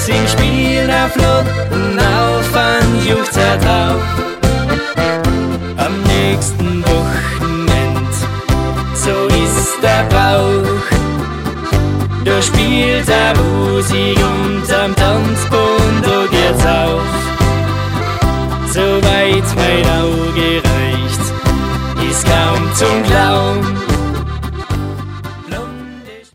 sing Spiel auf Lotten auf an Juchzer drauf. Am nächsten Wochenend, so ist der Brauch. Da spielt der Musik und am Tanzbund, da geht's auf. So weit mein Auge reicht, ist kaum zum Glauben.